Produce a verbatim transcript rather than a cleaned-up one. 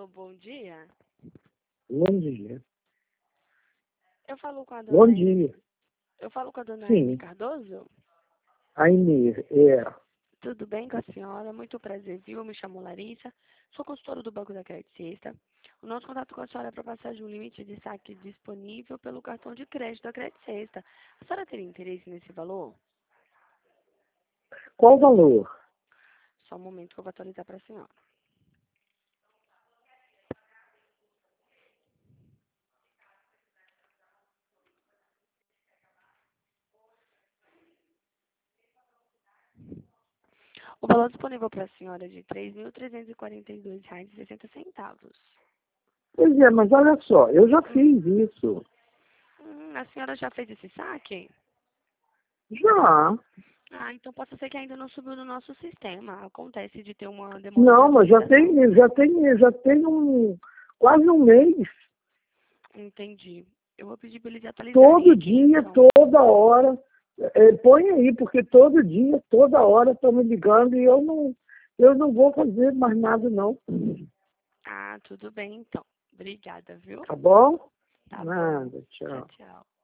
Alô, bom dia. Bom dia. Eu falo com a dona Bom Amy- dia. Eu falo com a dona Sim. Amy Cardoso? A Inês, é. Tudo bem com a senhora? Muito prazer, viu? Eu me chamo Larissa, sou consultora do Banco da Crédito Sexta. O nosso contato com a senhora é para passar de um limite de saque disponível pelo cartão de crédito da Crédito Sexta. A senhora teria interesse nesse valor? Qual o valor? Só um momento que eu vou atualizar para a senhora. O valor disponível para a senhora é de três mil trezentos e quarenta e dois reais e sessenta centavos. Pois é, mas olha só, eu já fiz isso. Hum, a senhora já fez esse saque? Já. Ah, então pode ser que ainda não subiu no nosso sistema. Acontece de ter uma demora de Não, mas já atualização. tem, já tem, já tem um, quase um mês. Entendi. Eu vou pedir para eles atualizarem Todo aqui, dia, então. toda hora. É, põe aí, porque todo dia, toda hora estão me ligando e eu não, eu não vou fazer mais nada, não. Ah, tudo bem, então. Obrigada, viu? Tá bom? Tá bom. Nada, Tchau, tchau. tchau.